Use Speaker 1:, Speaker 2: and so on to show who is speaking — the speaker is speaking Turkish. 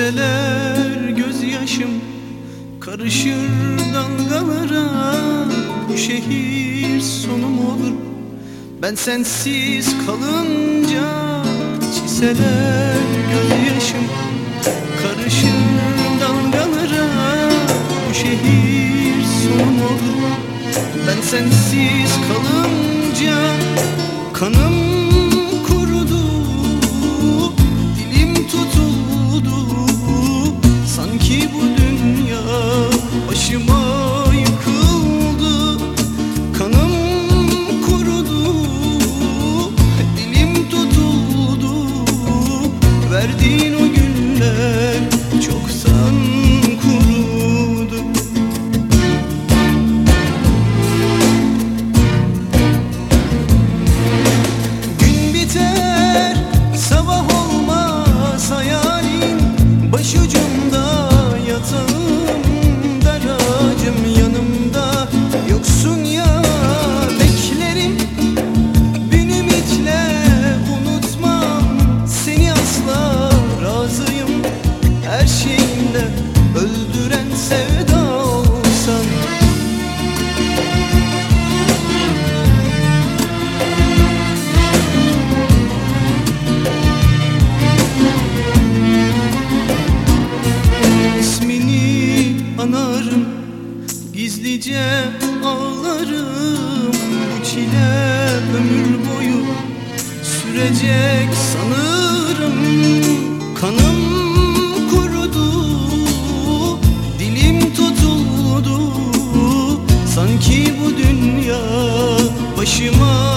Speaker 1: Dökseler gözyaşım karışır dalgalara. Bu şehir sonum olur ben sensiz kalınca. Çiseler gözyaşım karışır dalgalara. Bu şehir sonum olur ben sensiz kalınca. Kanım kurudu, dilim tutuldu, sanki bu dünya başıma yıkıldı. Kanım kurudu, dilim tutuldu, verdiğin o günler çoktan kurudu. Gün biter, sabah olmaz, hayalin başucumda, yatağım daracım yanımda yoksun ya. Beklerim bin ümitle, unutmam seni asla, razıyım her şeyimle öldüren sevda olsan. İsmini anarım, gizlice ağlarım. Bu çile ömür boyu sürecek sanırım. Kanım kurudu, dilim tutuldu, sanki bu dünya başıma